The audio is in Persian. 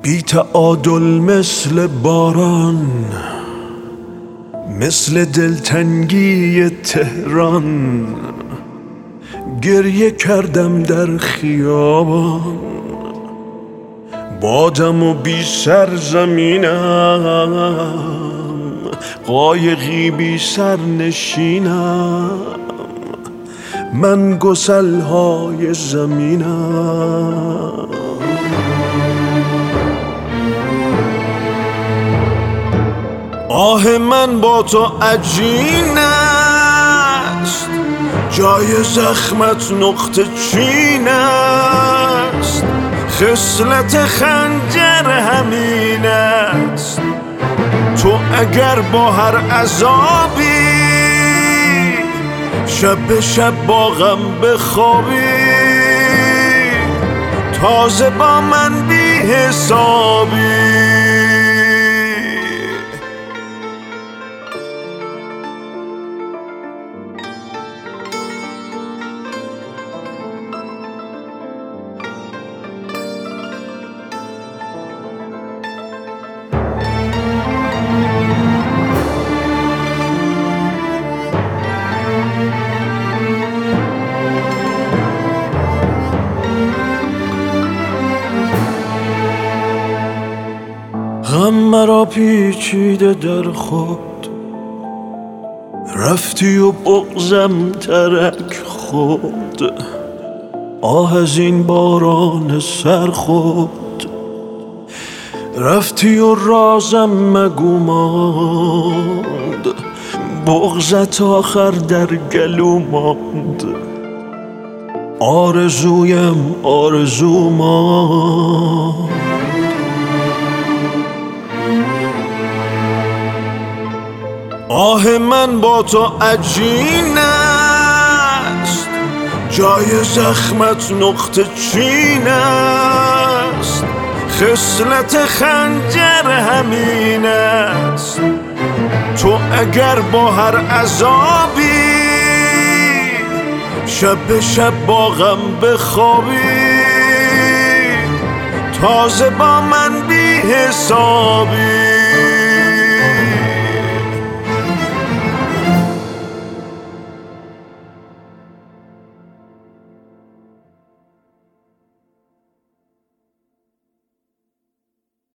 بی تعادل مثل باران، مثل دلتنگی تهران، گریه کردم در خیابان. بادم و بی سر زمینم، قایقی بی سر نشینم، من گسلهای زمینم. آه من با تو عجین است، جای زخمت نقطه چین است، خصلت خنجر همین است. تو اگر با هر عذابی شب به شب با غم بخوابی، تازه با من بی حسابی. غم مرا پیچیده در خود، رفتی و بغضم ترک خود. آه از این باران سرخود، رفتی و رازم مگو ماند، بغضت آخر در گلو ماند. آرزویم آرزو ماند. آه من با تو عجین است، جای زخمت نقطه چین است، خصلت خنجر همین است. تو اگر با هر عذابی شب به شب با غم بخوابی، تازه با من بی حسابی.